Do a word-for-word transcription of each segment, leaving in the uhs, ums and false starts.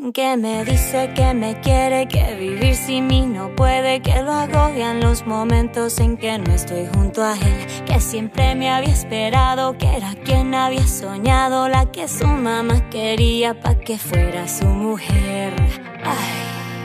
Que me dice que me quiere, que vivir sin mí no puede, que lo agobian los momentos en que no estoy junto a él, que siempre me había esperado, que era quien había soñado, la que su mamá quería pa' que fuera su mujer. Ay.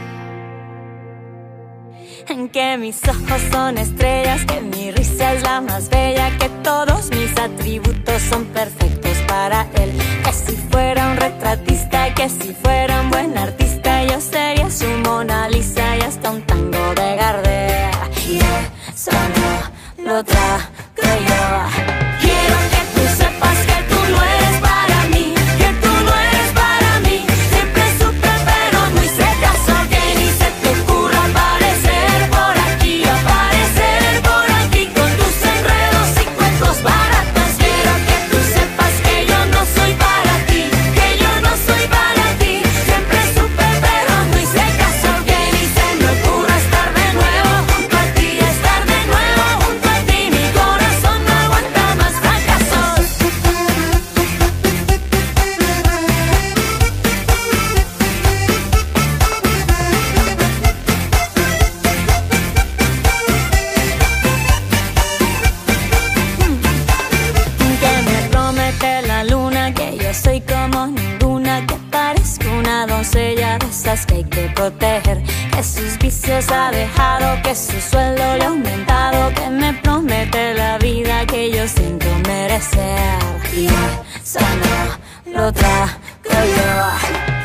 Que mis ojos son estrellas, que mi risa es la más bella, que todos mis atributos son perfectos para él. Que si fuera un retratista, que si fuera un buen artista, yo sería su Mona Lisa y hasta un tango de Gardel. Y eso no lo trago yo. Quiero que tú sepas que tú no eres para mí, que tú no eres para mí. Siempre supe pero no hice caso, que ni se te ocurra aparecer por aquí, aparecer por aquí con tus enredos y cuentos baratos. Quiero que tú sepas que yo no soy para ti, que yo no soy para ti. Siempre supe pero no hice caso, que ni se me ocurra estar de nuevo junto a ti, estar de nuevo junto a ti. Mi corazón no aguanta más fracasos. Que me promete la luna, que yo soy como ninguna, que parezco una doncella de esas que hay que proteger, que sus vicios ha dejado, que su sueldo le ha aumentado, que me promete la vida que yo siento merecer. Y eso no lo trago yo.